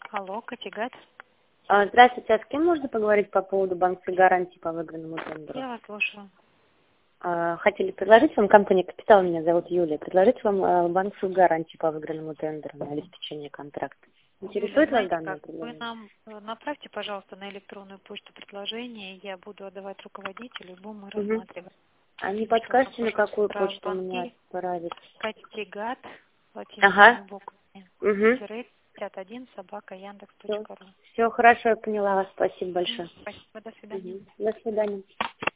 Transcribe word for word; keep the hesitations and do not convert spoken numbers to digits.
Алло, Категат. А, Здравствуйте, а с кем можно поговорить по поводу банковской гарантии по выигранному тендеру? Я вас слушаю. А, Хотели предложить вам, компания «Капитал», меня зовут Юлия, предложить вам а, банковскую гарантию по выигранному тендеру на обеспечение контракта. Юля, Интересует вас знаете данное как? Вы предложение? нам э, направьте, пожалуйста, на электронную почту предложение, я буду отдавать руководителю, и будем мы Угу. рассматривать. А не Чтобы, подскажете, на пожалуйста, какую сразу почту мне звонки. отправить? Категат Ага. латинскими буквами. Угу. Тире пятьдесят один собака яндекс Все, точка ру. все хорошо, я поняла вас. Спасибо большое. Спасибо, до свидания. Угу. До свидания.